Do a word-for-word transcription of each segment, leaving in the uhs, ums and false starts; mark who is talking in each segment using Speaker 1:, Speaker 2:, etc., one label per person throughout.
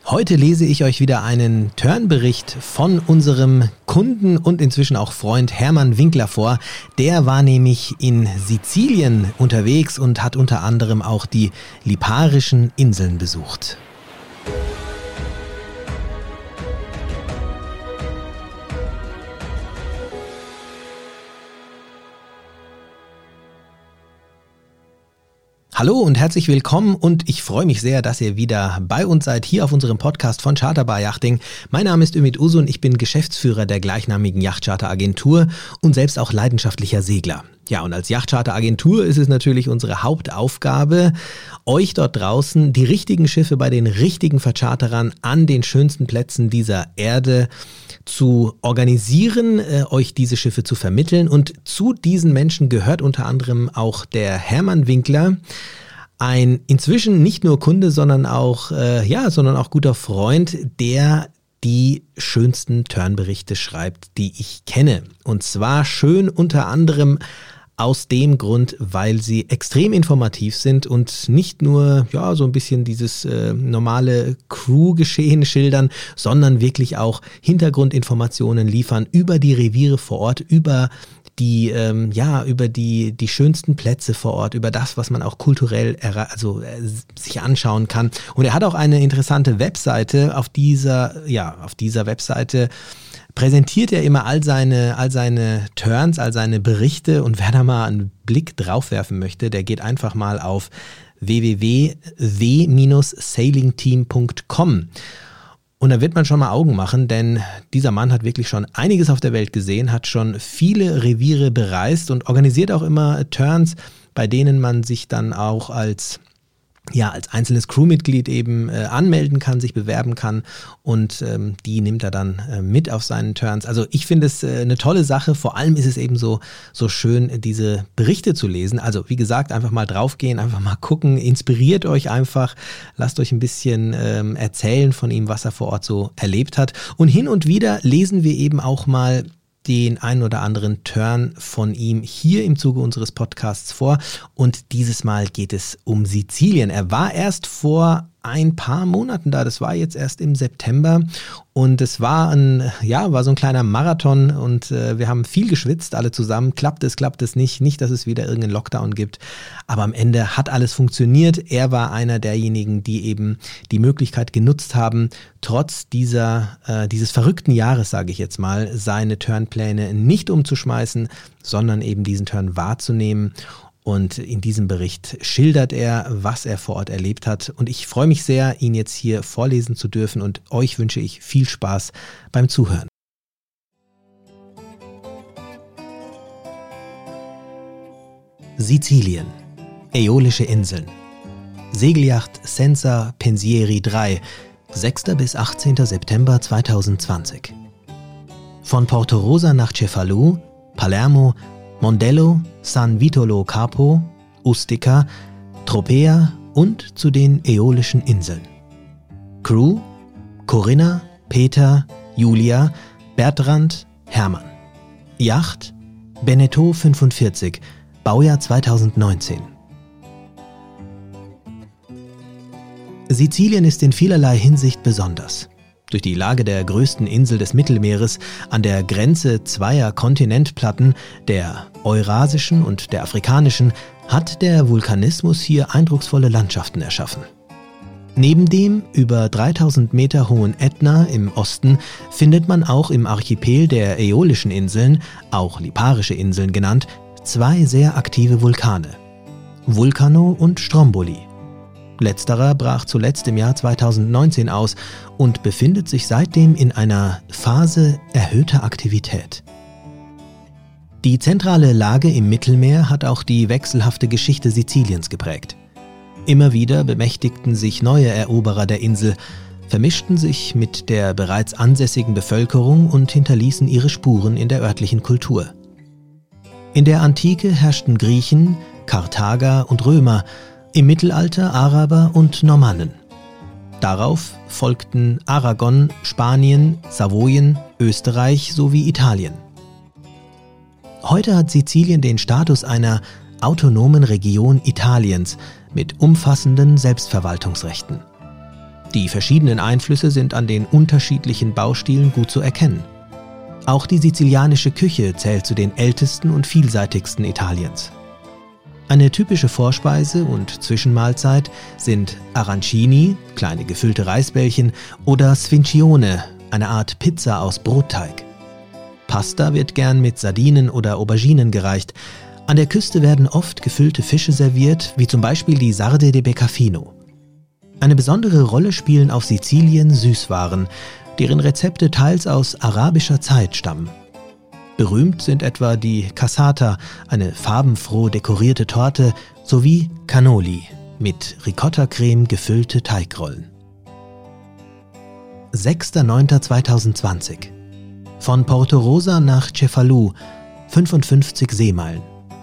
Speaker 1: Heute lese ich euch wieder einen Turnbericht von unserem Kunden und inzwischen auch Freund Hermann Winkler vor. Der war nämlich in Sizilien unterwegs und hat unter anderem auch die Liparischen Inseln besucht. Hallo und herzlich willkommen und ich freue mich sehr, dass ihr wieder bei uns seid, hier auf unserem Podcast von Charterbar Yachting. Mein Name ist Ümit Uzun, ich bin Geschäftsführer der gleichnamigen Yachtcharter-Agentur und selbst auch leidenschaftlicher Segler. Ja, und als Yachtcharter-Agentur ist es natürlich unsere Hauptaufgabe, euch dort draußen die richtigen Schiffe bei den richtigen Vercharterern an den schönsten Plätzen dieser Erde zu organisieren, äh, euch diese Schiffe zu vermitteln. Und zu diesen Menschen gehört unter anderem auch der Hermann Winkler, ein inzwischen nicht nur Kunde, sondern auch, äh, ja, sondern auch guter Freund, der die schönsten Turnberichte schreibt, die ich kenne. Und zwar schön unter anderem aus dem Grund, weil sie extrem informativ sind und nicht nur ja so ein bisschen dieses äh, normale Crew-Geschehen schildern, sondern wirklich auch Hintergrundinformationen liefern über die Reviere vor Ort, über die ähm, ja über die die schönsten Plätze vor Ort, über das, was man auch kulturell also äh, sich anschauen kann. Und er hat auch eine interessante Webseite. Auf dieser ja auf dieser Webseite präsentiert er immer all seine all seine Turns, all seine Berichte, und wer da mal einen Blick drauf werfen möchte, der geht einfach mal auf w w w punkt w sailing team punkt com. Und da wird man schon mal Augen machen, denn dieser Mann hat wirklich schon einiges auf der Welt gesehen, hat schon viele Reviere bereist und organisiert auch immer Turns, bei denen man sich dann auch als ja als einzelnes Crewmitglied eben äh, anmelden kann, sich bewerben kann, und ähm, die nimmt er dann äh, mit auf seinen Turns. Also ich finde es äh, eine tolle Sache, vor allem ist es eben so, so schön, diese Berichte zu lesen. Also wie gesagt, einfach mal draufgehen, einfach mal gucken, inspiriert euch einfach, lasst euch ein bisschen ähm, erzählen von ihm, was er vor Ort so erlebt hat. Und hin und wieder lesen wir eben auch mal den einen oder anderen Turn von ihm hier im Zuge unseres Podcasts vor, und dieses Mal geht es um Sizilien. Er war erst vor ein paar Monaten da, das war jetzt erst im September, und es war ein, ja, war so ein kleiner Marathon, und äh, wir haben viel geschwitzt, alle zusammen. Klappt es, klappt es nicht, nicht, dass es wieder irgendeinen Lockdown gibt, aber am Ende hat alles funktioniert. Er war einer derjenigen, die eben die Möglichkeit genutzt haben, trotz dieser, äh, dieses verrückten Jahres, sage ich jetzt mal, seine Turnpläne nicht umzuschmeißen, sondern eben diesen Turn wahrzunehmen. Und in diesem Bericht schildert er, was er vor Ort erlebt hat. Und ich freue mich sehr, ihn jetzt hier vorlesen zu dürfen, und euch wünsche ich viel Spaß beim Zuhören. Sizilien, Äolische Inseln. Segelyacht Senza Pensieri drei, sechster bis achtzehnter September zweitausendzwanzig. Von Porto Rosa nach Cefalù, Palermo, Mondello, San Vitolo Capo, Ustica, Tropea und zu den Äolischen Inseln. Crew: Corinna, Peter, Julia, Bertrand, Hermann. Yacht: Beneteau fünfundvierzig, Baujahr zweitausendneunzehn. Sizilien ist in vielerlei Hinsicht besonders. Durch die Lage der größten Insel des Mittelmeeres an der Grenze zweier Kontinentplatten, der eurasischen und der afrikanischen, hat der Vulkanismus hier eindrucksvolle Landschaften erschaffen. Neben dem über dreitausend Meter hohen Ätna im Osten findet man auch im Archipel der Äolischen Inseln, auch Liparische Inseln genannt, zwei sehr aktive Vulkane: Vulcano und Stromboli. Letzterer brach zuletzt im Jahr zweitausendneunzehn aus und befindet sich seitdem in einer Phase erhöhter Aktivität. Die zentrale Lage im Mittelmeer hat auch die wechselhafte Geschichte Siziliens geprägt. Immer wieder bemächtigten sich neue Eroberer der Insel, vermischten sich mit der bereits ansässigen Bevölkerung und hinterließen ihre Spuren in der örtlichen Kultur. In der Antike herrschten Griechen, Karthager und Römer, im Mittelalter Araber und Normannen. Darauf folgten Aragon, Spanien, Savoyen, Österreich sowie Italien. Heute hat Sizilien den Status einer autonomen Region Italiens mit umfassenden Selbstverwaltungsrechten. Die verschiedenen Einflüsse sind an den unterschiedlichen Baustilen gut zu erkennen. Auch die sizilianische Küche zählt zu den ältesten und vielseitigsten Italiens. Eine typische Vorspeise und Zwischenmahlzeit sind Arancini, kleine gefüllte Reisbällchen, oder Sfincione, eine Art Pizza aus Brotteig. Pasta wird gern mit Sardinen oder Auberginen gereicht. An der Küste werden oft gefüllte Fische serviert, wie zum Beispiel die Sarde de Beccafino. Eine besondere Rolle spielen auf Sizilien Süßwaren, deren Rezepte teils aus arabischer Zeit stammen. Berühmt sind etwa die Cassata, eine farbenfroh dekorierte Torte, sowie Cannoli, mit Ricotta-Creme gefüllte Teigrollen. sechster neunter zweitausendzwanzig. Von Porto Rosa nach Cefalù, fünfundfünfzig Seemeilen.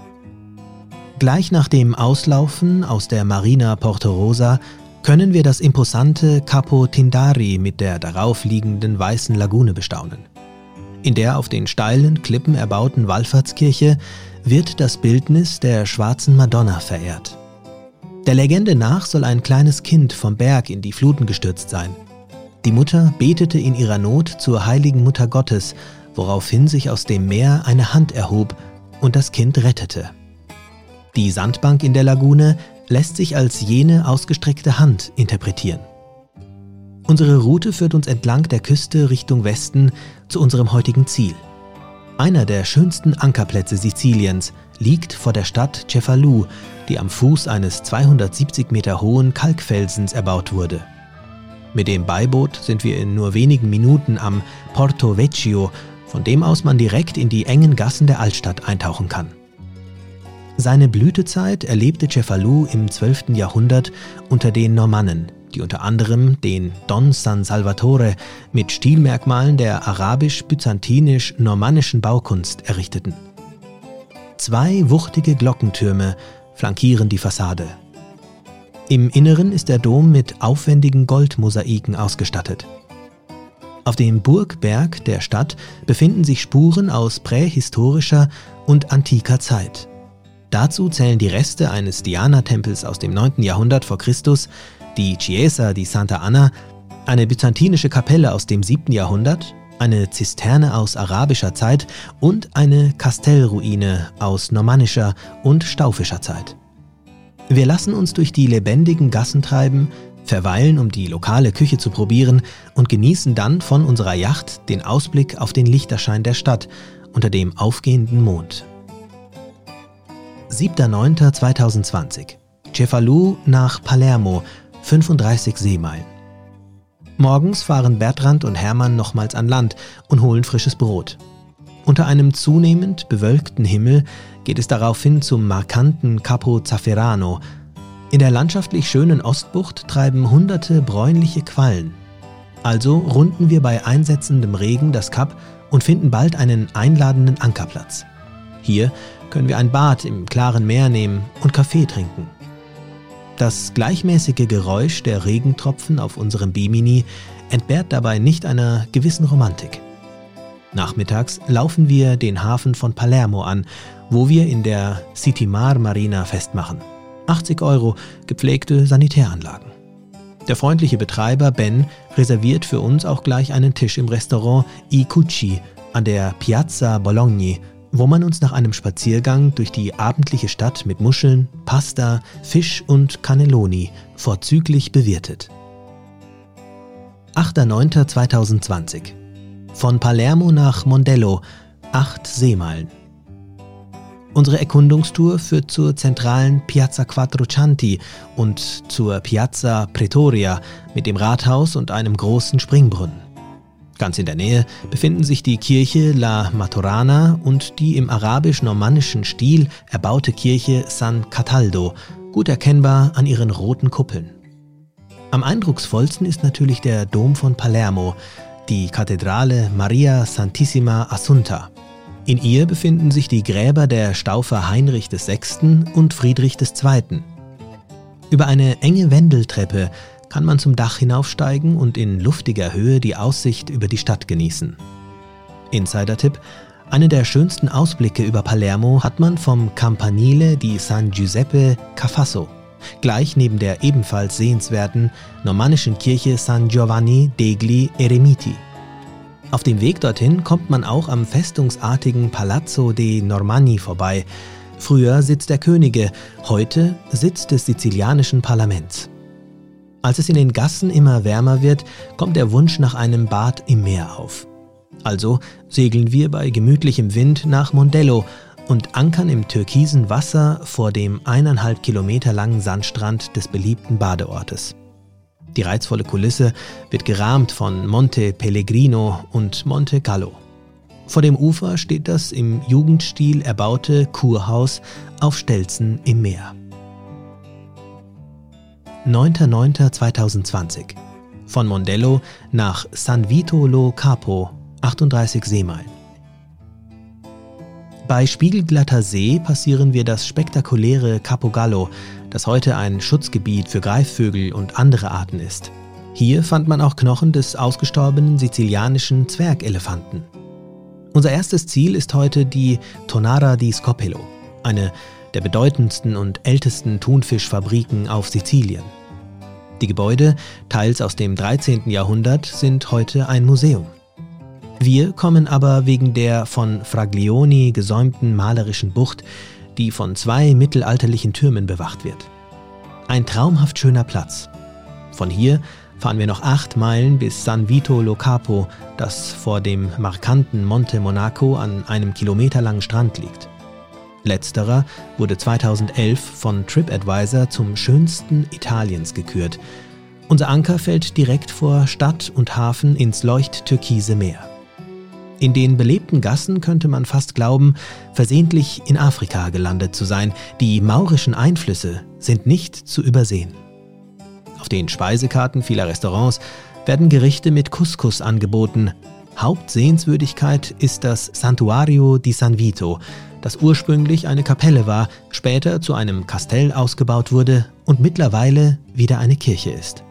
Speaker 1: Gleich nach dem Auslaufen aus der Marina Porto Rosa können wir das imposante Capo Tindari mit der darauf liegenden weißen Lagune bestaunen. In der auf den steilen Klippen erbauten Wallfahrtskirche wird das Bildnis der schwarzen Madonna verehrt. Der Legende nach soll ein kleines Kind vom Berg in die Fluten gestürzt sein. Die Mutter betete in ihrer Not zur heiligen Mutter Gottes, woraufhin sich aus dem Meer eine Hand erhob und das Kind rettete. Die Sandbank in der Lagune lässt sich als jene ausgestreckte Hand interpretieren. Unsere Route führt uns entlang der Küste Richtung Westen zu unserem heutigen Ziel. Einer der schönsten Ankerplätze Siziliens liegt vor der Stadt Cefalù, die am Fuß eines zweihundertsiebzig Meter hohen Kalkfelsens erbaut wurde. Mit dem Beiboot sind wir in nur wenigen Minuten am Porto Vecchio, von dem aus man direkt in die engen Gassen der Altstadt eintauchen kann. Seine Blütezeit erlebte Cefalù im zwölften Jahrhundert unter den Normannen, die unter anderem den Don San Salvatore mit Stilmerkmalen der arabisch-byzantinisch-normannischen Baukunst errichteten. Zwei wuchtige Glockentürme flankieren die Fassade. Im Inneren ist der Dom mit aufwendigen Goldmosaiken ausgestattet. Auf dem Burgberg der Stadt befinden sich Spuren aus prähistorischer und antiker Zeit. Dazu zählen die Reste eines Diana-Tempels aus dem neunten Jahrhundert vor Christus, die Chiesa di Santa Anna, eine byzantinische Kapelle aus dem siebten Jahrhundert, eine Zisterne aus arabischer Zeit und eine Kastellruine aus normannischer und staufischer Zeit. Wir lassen uns durch die lebendigen Gassen treiben, verweilen, um die lokale Küche zu probieren und genießen dann von unserer Yacht den Ausblick auf den Lichterschein der Stadt unter dem aufgehenden Mond. siebter neunter zweitausendzwanzig. Cefalù nach Palermo, fünfunddreißig Seemeilen. Morgens fahren Bertrand und Hermann nochmals an Land und holen frisches Brot. Unter einem zunehmend bewölkten Himmel geht es daraufhin zum markanten Capo Zafferano. In der landschaftlich schönen Ostbucht treiben hunderte bräunliche Quallen. Also runden wir bei einsetzendem Regen das Kap und finden bald einen einladenden Ankerplatz. Hier können wir ein Bad im klaren Meer nehmen und Kaffee trinken. Das gleichmäßige Geräusch der Regentropfen auf unserem Bimini entbehrt dabei nicht einer gewissen Romantik. Nachmittags laufen wir den Hafen von Palermo an, wo wir in der City Mar Marina festmachen. achtzig Euro, gepflegte Sanitäranlagen. Der freundliche Betreiber Ben reserviert für uns auch gleich einen Tisch im Restaurant I Cucci an der Piazza Bologna, wo man uns nach einem Spaziergang durch die abendliche Stadt mit Muscheln, Pasta, Fisch und Cannelloni vorzüglich bewirtet. achter neunter zweitausendzwanzig. Von Palermo nach Mondello, acht Seemeilen. Unsere Erkundungstour führt zur zentralen Piazza Quattrocenti und zur Piazza Pretoria mit dem Rathaus und einem großen Springbrunnen. Ganz in der Nähe befinden sich die Kirche La Maturana und die im arabisch-normannischen Stil erbaute Kirche San Cataldo, gut erkennbar an ihren roten Kuppeln. Am eindrucksvollsten ist natürlich der Dom von Palermo, die Kathedrale Maria Santissima Assunta. In ihr befinden sich die Gräber der Staufer Heinrich der Sechste. und Friedrich der Zweite. Über eine enge Wendeltreppe kann man zum Dach hinaufsteigen und in luftiger Höhe die Aussicht über die Stadt genießen. Insider-Tipp: Einen der schönsten Ausblicke über Palermo hat man vom Campanile di San Giuseppe Cafasso. gleich neben der ebenfalls sehenswerten normannischen Kirche San Giovanni degli Eremiti. Auf dem Weg dorthin kommt man auch am festungsartigen Palazzo dei Normanni vorbei. Früher Sitz der Könige, heute Sitz des sizilianischen Parlaments. Als es in den Gassen immer wärmer wird, kommt der Wunsch nach einem Bad im Meer auf. Also segeln wir bei gemütlichem Wind nach Mondello und ankern im türkisen Wasser vor dem eineinhalb Kilometer langen Sandstrand des beliebten Badeortes. Die reizvolle Kulisse wird gerahmt von Monte Pellegrino und Monte Callo. Vor dem Ufer steht das im Jugendstil erbaute Kurhaus auf Stelzen im Meer. neunter neunter zweitausendzwanzig. Von Mondello nach San Vito lo Capo, achtunddreißig Seemeilen. Bei spiegelglatter See passieren wir das spektakuläre Capo Gallo, das heute ein Schutzgebiet für Greifvögel und andere Arten ist. Hier fand man auch Knochen des ausgestorbenen sizilianischen Zwergelefanten. Unser erstes Ziel ist heute die Tonnara di Scopelo, eine der bedeutendsten und ältesten Thunfischfabriken auf Sizilien. Die Gebäude, teils aus dem dreizehnten Jahrhundert, sind heute ein Museum. Wir kommen aber wegen der von Fraglioni gesäumten malerischen Bucht, die von zwei mittelalterlichen Türmen bewacht wird. Ein traumhaft schöner Platz. Von hier fahren wir noch acht Meilen bis San Vito lo Capo, das vor dem markanten Monte Monaco an einem kilometerlangen Strand liegt. Letzterer wurde zweitausendelf von TripAdvisor zum schönsten Italiens gekürt. Unser Anker fällt direkt vor Stadt und Hafen ins leuchttürkise Meer. In den belebten Gassen könnte man fast glauben, versehentlich in Afrika gelandet zu sein. Die maurischen Einflüsse sind nicht zu übersehen. Auf den Speisekarten vieler Restaurants werden Gerichte mit Couscous angeboten. Hauptsehenswürdigkeit ist das Santuario di San Vito, das ursprünglich eine Kapelle war, später zu einem Kastell ausgebaut wurde und mittlerweile wieder eine Kirche ist.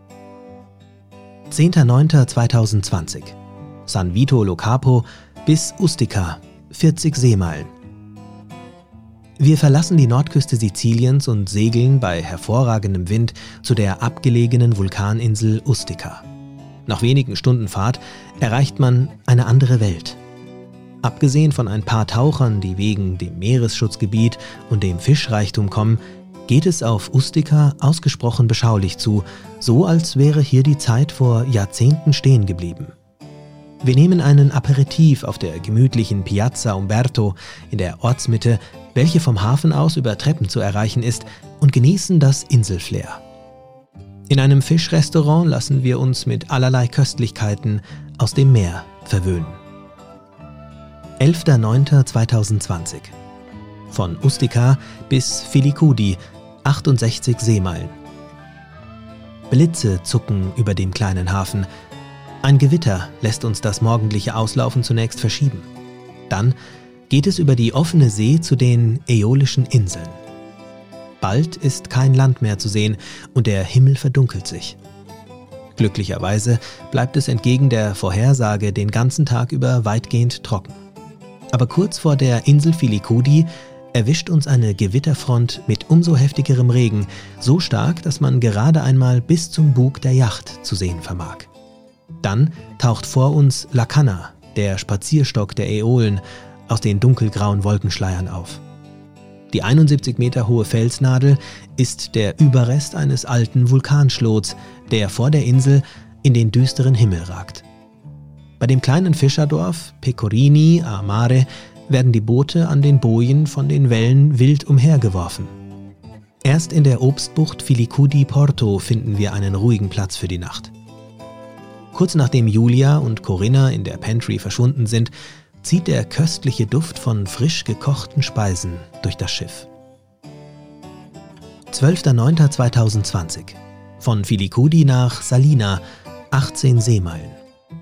Speaker 1: zehnter neunter zweitausendzwanzig. San Vito lo Capo bis Ustica, vierzig Seemeilen. Wir verlassen die Nordküste Siziliens und segeln bei hervorragendem Wind zu der abgelegenen Vulkaninsel Ustica. Nach wenigen Stunden Fahrt erreicht man eine andere Welt. Abgesehen von ein paar Tauchern, die wegen dem Meeresschutzgebiet und dem Fischreichtum kommen, geht es auf Ustica ausgesprochen beschaulich zu, so als wäre hier die Zeit vor Jahrzehnten stehen geblieben. Wir nehmen einen Aperitif auf der gemütlichen Piazza Umberto in der Ortsmitte, welche vom Hafen aus über Treppen zu erreichen ist, und genießen das Inselflair. In einem Fischrestaurant lassen wir uns mit allerlei Köstlichkeiten aus dem Meer verwöhnen. elfter neunter zweitausendzwanzig. Von Ustica bis Filicudi, achtundsechzig Seemeilen. Blitze zucken über dem kleinen Hafen. Ein Gewitter lässt uns das morgendliche Auslaufen zunächst verschieben. Dann geht es über die offene See zu den Äolischen Inseln. Bald ist kein Land mehr zu sehen und der Himmel verdunkelt sich. Glücklicherweise bleibt es entgegen der Vorhersage den ganzen Tag über weitgehend trocken. Aber kurz vor der Insel Filicudi erwischt uns eine Gewitterfront mit umso heftigerem Regen, so stark, dass man gerade einmal bis zum Bug der Yacht zu sehen vermag. Dann taucht vor uns La Canna, der Spazierstock der Äolen, aus den dunkelgrauen Wolkenschleiern auf. Die einundsiebzig Meter hohe Felsnadel ist der Überrest eines alten Vulkanschlots, der vor der Insel in den düsteren Himmel ragt. Bei dem kleinen Fischerdorf Pecorini a Mare werden die Boote an den Bojen von den Wellen wild umhergeworfen. Erst in der Obstbucht Filicudi Porto finden wir einen ruhigen Platz für die Nacht. Kurz nachdem Julia und Corinna in der Pantry verschwunden sind, zieht der köstliche Duft von frisch gekochten Speisen durch das Schiff. zwölfter neunter zweitausendzwanzig. Von Filicudi nach Salina, achtzehn Seemeilen.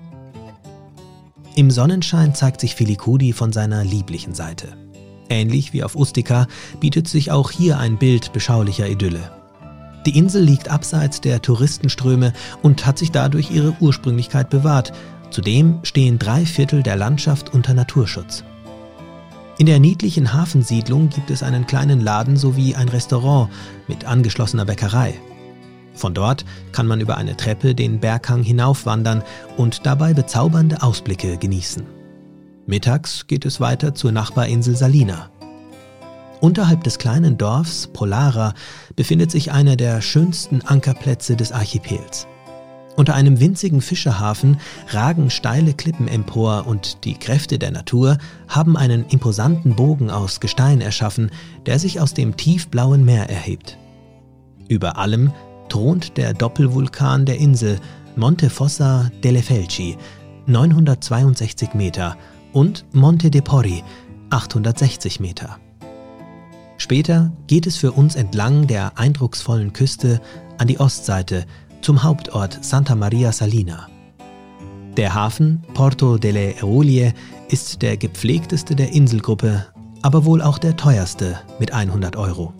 Speaker 1: Im Sonnenschein zeigt sich Filicudi von seiner lieblichen Seite. Ähnlich wie auf Ustica bietet sich auch hier ein Bild beschaulicher Idylle. Die Insel liegt abseits der Touristenströme und hat sich dadurch ihre Ursprünglichkeit bewahrt. Zudem stehen drei Viertel der Landschaft unter Naturschutz. In der niedlichen Hafensiedlung gibt es einen kleinen Laden sowie ein Restaurant mit angeschlossener Bäckerei. Von dort kann man über eine Treppe den Berghang hinaufwandern und dabei bezaubernde Ausblicke genießen. Mittags geht es weiter zur Nachbarinsel Salina. Unterhalb des kleinen Dorfs Polara befindet sich einer der schönsten Ankerplätze des Archipels. Unter einem winzigen Fischerhafen ragen steile Klippen empor und die Kräfte der Natur haben einen imposanten Bogen aus Gestein erschaffen, der sich aus dem tiefblauen Meer erhebt. Über allem thront der Doppelvulkan der Insel Monte Fossa delle Felci, neunhundertzweiundsechzig Meter, und Monte de Porri, achthundertsechzig Meter. Später geht es für uns entlang der eindrucksvollen Küste an die Ostseite zum Hauptort Santa Maria Salina. Der Hafen Porto delle Eolie ist der gepflegteste der Inselgruppe, aber wohl auch der teuerste mit hundert Euro.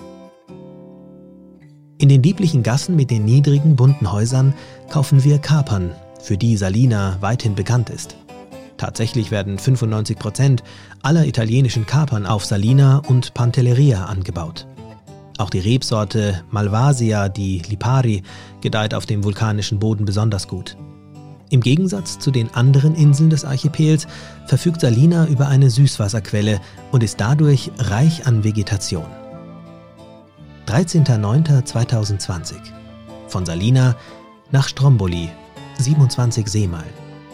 Speaker 1: In den lieblichen Gassen mit den niedrigen, bunten Häusern kaufen wir Kapern, für die Salina weithin bekannt ist. Tatsächlich werden fünfundneunzig Prozent aller italienischen Kapern auf Salina und Pantelleria angebaut. Auch die Rebsorte Malvasia di Lipari gedeiht auf dem vulkanischen Boden besonders gut. Im Gegensatz zu den anderen Inseln des Archipels verfügt Salina über eine Süßwasserquelle und ist dadurch reich an Vegetation. dreizehnter neunter zweitausendzwanzig. Von Salina nach Stromboli, siebenundzwanzig Seemeilen.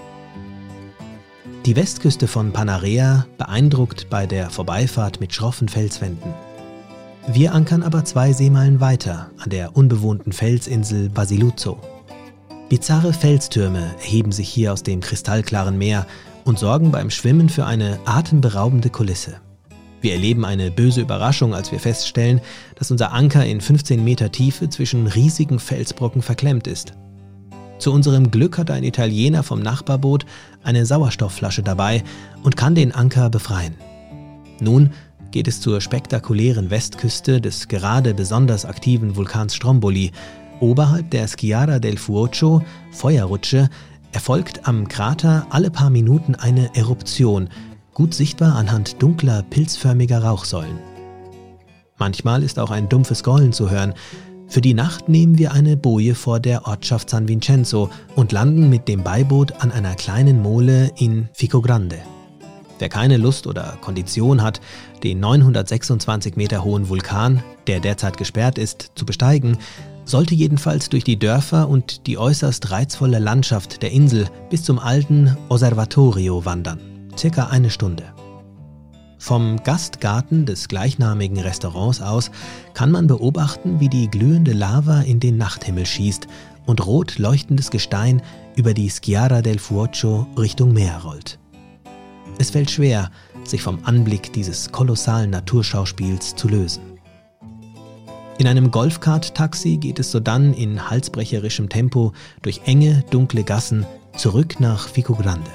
Speaker 1: Die Westküste von Panarea beeindruckt bei der Vorbeifahrt mit schroffen Felswänden. Wir ankern aber zwei Seemeilen weiter an der unbewohnten Felsinsel Basiluzzo. Bizarre Felstürme erheben sich hier aus dem kristallklaren Meer und sorgen beim Schwimmen für eine atemberaubende Kulisse. Wir erleben eine böse Überraschung, als wir feststellen, dass unser Anker in fünfzehn Meter Tiefe zwischen riesigen Felsbrocken verklemmt ist. Zu unserem Glück hat ein Italiener vom Nachbarboot eine Sauerstoffflasche dabei und kann den Anker befreien. Nun geht es zur spektakulären Westküste des gerade besonders aktiven Vulkans Stromboli. Oberhalb der Schiara del Fuoco, Feuerrutsche, erfolgt am Krater alle paar Minuten eine Eruption, gut sichtbar anhand dunkler, pilzförmiger Rauchsäulen. Manchmal ist auch ein dumpfes Grollen zu hören. Für die Nacht nehmen wir eine Boje vor der Ortschaft San Vincenzo und landen mit dem Beiboot an einer kleinen Mole in Ficogrande. Wer keine Lust oder Kondition hat, den neunhundertsechsundzwanzig Meter hohen Vulkan, der derzeit gesperrt ist, zu besteigen, sollte jedenfalls durch die Dörfer und die äußerst reizvolle Landschaft der Insel bis zum alten Osservatorio wandern, circa eine Stunde. Vom Gastgarten des gleichnamigen Restaurants aus kann man beobachten, wie die glühende Lava in den Nachthimmel schießt und rot leuchtendes Gestein über die Schiara del Fuoco Richtung Meer rollt. Es fällt schwer, sich vom Anblick dieses kolossalen Naturschauspiels zu lösen. In einem Golfkart-Taxi geht es sodann in halsbrecherischem Tempo durch enge, dunkle Gassen zurück nach Ficogrande.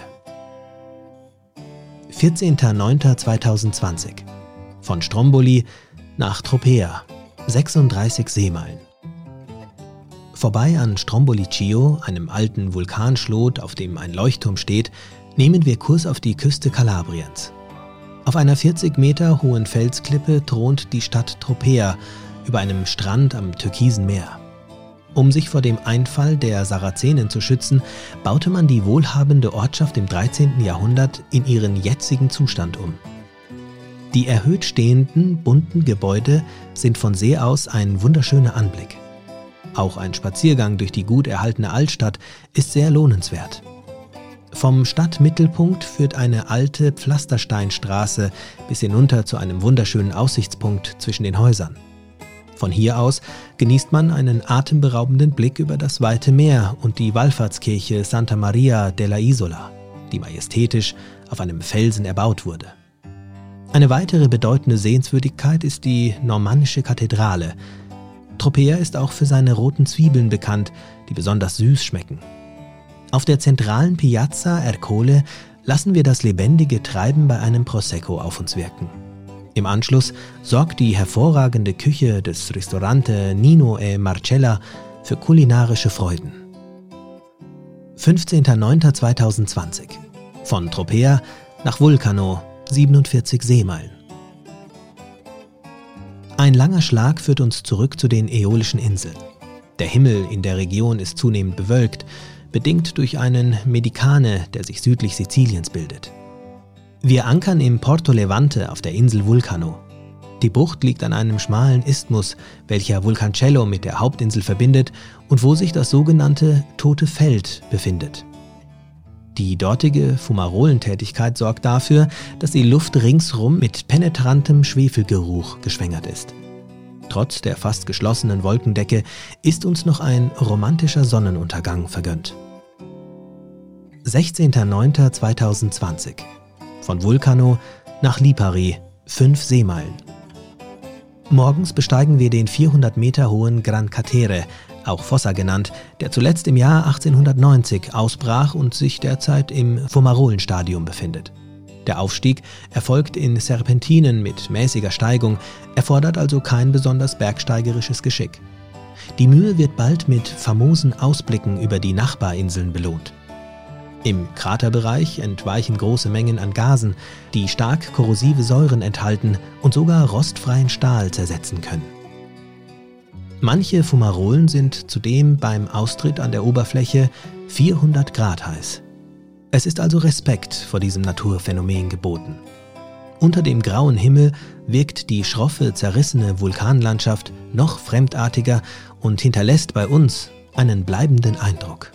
Speaker 1: vierzehnter neunter zweitausendzwanzig. Von Stromboli nach Tropea, sechsunddreißig Seemeilen. Vorbei an Stromboli-Chio, einem alten Vulkanschlot, auf dem ein Leuchtturm steht, nehmen wir Kurs auf die Küste Kalabriens. Auf einer vierzig Meter hohen Felsklippe thront die Stadt Tropea über einem Strand am türkisen Meer. Um sich vor dem Einfall der Sarazenen zu schützen, baute man die wohlhabende Ortschaft im dreizehnten Jahrhundert in ihren jetzigen Zustand um. Die erhöht stehenden, bunten Gebäude sind von See aus ein wunderschöner Anblick. Auch ein Spaziergang durch die gut erhaltene Altstadt ist sehr lohnenswert. Vom Stadtmittelpunkt führt eine alte Pflastersteinstraße bis hinunter zu einem wunderschönen Aussichtspunkt zwischen den Häusern. Von hier aus genießt man einen atemberaubenden Blick über das weite Meer und die Wallfahrtskirche Santa Maria della Isola, die majestätisch auf einem Felsen erbaut wurde. Eine weitere bedeutende Sehenswürdigkeit ist die normannische Kathedrale. Tropea ist auch für seine roten Zwiebeln bekannt, die besonders süß schmecken. Auf der zentralen Piazza Ercole lassen wir das lebendige Treiben bei einem Prosecco auf uns wirken. Im Anschluss sorgt die hervorragende Küche des Ristorante Nino e Marcella für kulinarische Freuden. fünfzehnter neunter zweitausendzwanzig. Von Tropea nach Vulcano, siebenundvierzig Seemeilen. Ein langer Schlag führt uns zurück zu den Äolischen Inseln. Der Himmel in der Region ist zunehmend bewölkt, bedingt durch einen Medicane, der sich südlich Siziliens bildet. Wir ankern im Porto Levante auf der Insel Vulcano. Die Bucht liegt an einem schmalen Isthmus, welcher Vulcancello mit der Hauptinsel verbindet und wo sich das sogenannte Tote Feld befindet. Die dortige Fumarolentätigkeit sorgt dafür, dass die Luft ringsrum mit penetrantem Schwefelgeruch geschwängert ist. Trotz der fast geschlossenen Wolkendecke ist uns noch ein romantischer Sonnenuntergang vergönnt. sechzehnter neunter zweitausendzwanzig. Von Vulcano nach Lipari, fünf Seemeilen. Morgens besteigen wir den vierhundert Meter hohen Gran Catere, auch Fossa genannt, der zuletzt im Jahr achtzehnhundertneunzig ausbrach und sich derzeit im Fumarolenstadium befindet. Der Aufstieg erfolgt in Serpentinen mit mäßiger Steigung, erfordert also kein besonders bergsteigerisches Geschick. Die Mühe wird bald mit famosen Ausblicken über die Nachbarinseln belohnt. Im Kraterbereich entweichen große Mengen an Gasen, die stark korrosive Säuren enthalten und sogar rostfreien Stahl zersetzen können. Manche Fumarolen sind zudem beim Austritt an der Oberfläche vierhundert Grad heiß. Es ist also Respekt vor diesem Naturphänomen geboten. Unter dem grauen Himmel wirkt die schroffe, zerrissene Vulkanlandschaft noch fremdartiger und hinterlässt bei uns einen bleibenden Eindruck.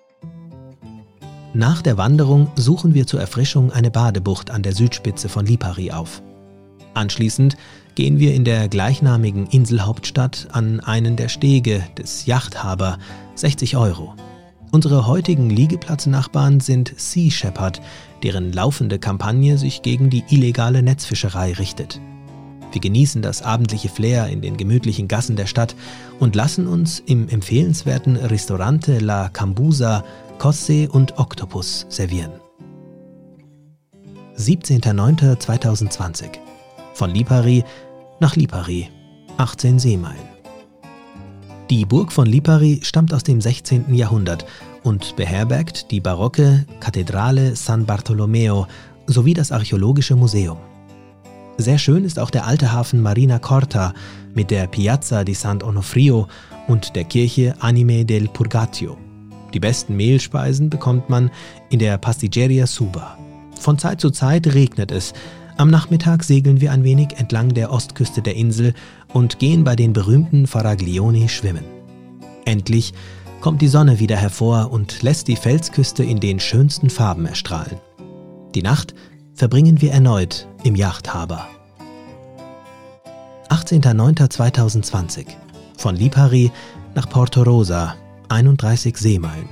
Speaker 1: Nach der Wanderung suchen wir zur Erfrischung eine Badebucht an der Südspitze von Lipari auf. Anschließend gehen wir in der gleichnamigen Inselhauptstadt an einen der Stege des Yacht Harbour, sechzig Euro. Unsere heutigen Liegeplatznachbarn sind Sea Shepherd, deren laufende Kampagne sich gegen die illegale Netzfischerei richtet. Wir genießen das abendliche Flair in den gemütlichen Gassen der Stadt und lassen uns im empfehlenswerten Ristorante La Cambusa Kosse und Oktopus servieren. siebzehnter neunter zweitausendzwanzig. Von Lipari nach Lipari, achtzehn Seemeilen. Die Burg von Lipari stammt aus dem sechzehnten Jahrhundert und beherbergt die barocke Kathedrale San Bartolomeo sowie das Archäologische Museum. Sehr schön ist auch der alte Hafen Marina Corta mit der Piazza di Sant'Onofrio und der Kirche Anime del Purgatorio. Die besten Mehlspeisen bekommt man in der Pasticceria Suba. Von Zeit zu Zeit regnet es. Am Nachmittag segeln wir ein wenig entlang der Ostküste der Insel und gehen bei den berühmten Faraglioni schwimmen. Endlich kommt die Sonne wieder hervor und lässt die Felsküste in den schönsten Farben erstrahlen. Die Nacht verbringen wir erneut im Yacht Harbour. achtzehnter neunter zweitausendzwanzig. Von Lipari nach Porto Rosa, einunddreißig Seemeilen.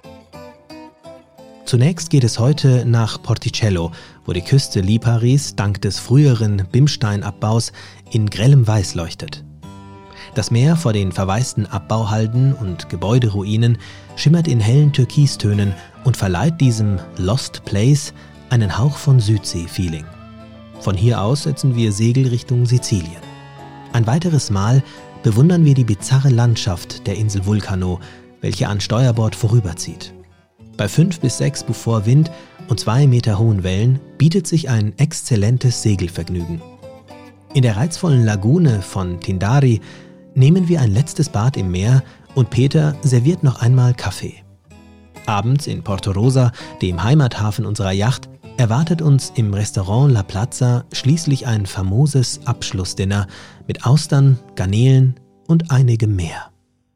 Speaker 1: Zunächst geht es heute nach Porticello, wo die Küste Liparis dank des früheren Bimsteinabbaus in grellem Weiß leuchtet. Das Meer vor den verwaisten Abbauhalden und Gebäuderuinen schimmert in hellen Türkistönen und verleiht diesem Lost Place einen Hauch von Südsee-Feeling. Von hier aus setzen wir Segel Richtung Sizilien. Ein weiteres Mal bewundern wir die bizarre Landschaft der Insel Vulcano, welche an Steuerbord vorüberzieht. Bei fünf bis sechs Beaufort Wind und zwei Meter hohen Wellen bietet sich ein exzellentes Segelvergnügen. In der reizvollen Lagune von Tindari nehmen wir ein letztes Bad im Meer und Peter serviert noch einmal Kaffee. Abends in Porto Rosa, dem Heimathafen unserer Yacht, erwartet uns im Restaurant La Plaza schließlich ein famoses Abschlussdinner mit Austern, Garnelen und einigem mehr.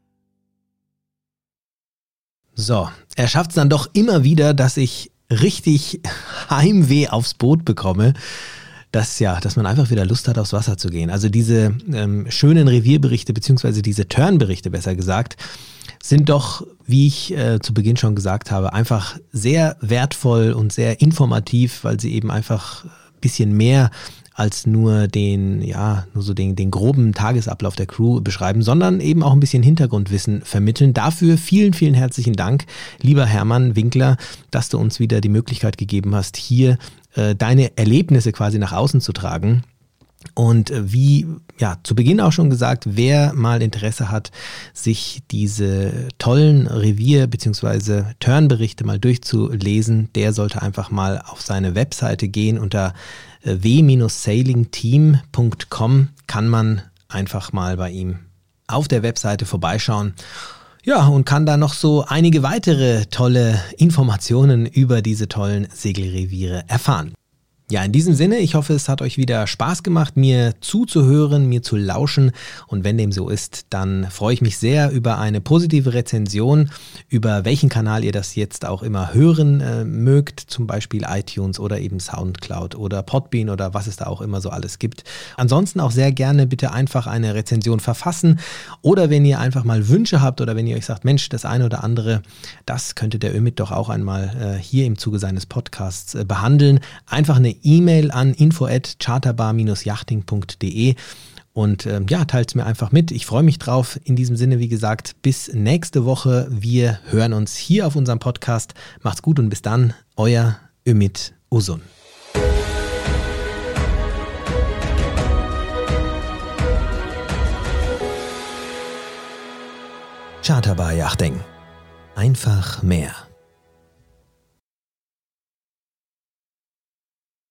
Speaker 1: So, er schafft es dann doch immer wieder, dass ich richtig Heimweh aufs Boot bekomme, dass, ja, dass man einfach wieder Lust hat, aufs Wasser zu gehen. Also diese ähm, schönen Revierberichte, beziehungsweise diese Turnberichte besser gesagt, sind doch, wie ich äh, zu Beginn schon gesagt habe, einfach sehr wertvoll und sehr informativ, weil sie eben einfach ein bisschen mehr als nur den, ja, nur so den, den groben Tagesablauf der Crew beschreiben, sondern eben auch ein bisschen Hintergrundwissen vermitteln. Dafür vielen, vielen herzlichen Dank, lieber Hermann Winkler, dass du uns wieder die Möglichkeit gegeben hast, hier äh, deine Erlebnisse quasi nach außen zu tragen. Und wie ja zu Beginn auch schon gesagt, wer mal Interesse hat, sich diese tollen Revier- bzw. Turnberichte mal durchzulesen, der sollte einfach mal auf seine Webseite gehen. Unter w Bindestrich sailing team Punkt com kann man einfach mal bei ihm auf der Webseite vorbeischauen. Ja, und kann da noch so einige weitere tolle Informationen über diese tollen Segelreviere erfahren. Ja, in diesem Sinne, ich hoffe, es hat euch wieder Spaß gemacht, mir zuzuhören, mir zu lauschen. Und wenn dem so ist, dann freue ich mich sehr über eine positive Rezension, über welchen Kanal ihr das jetzt auch immer hören äh, mögt, zum Beispiel iTunes oder eben Soundcloud oder Podbean oder was es da auch immer so alles gibt. Ansonsten auch sehr gerne bitte einfach eine Rezension verfassen oder wenn ihr einfach mal Wünsche habt oder wenn ihr euch sagt, Mensch, das eine oder andere, das könnte der Ömit doch auch einmal äh, hier im Zuge seines Podcasts äh, behandeln. Einfach eine E-Mail an info at charterbar dash yachting punkt de und ähm, ja, teilt es mir einfach mit. Ich freue mich drauf. In diesem Sinne, wie gesagt, bis nächste Woche. Wir hören uns hier auf unserem Podcast. Macht's gut und bis dann. Euer Ömit Uzun. Charterbar Yachting. Einfach mehr.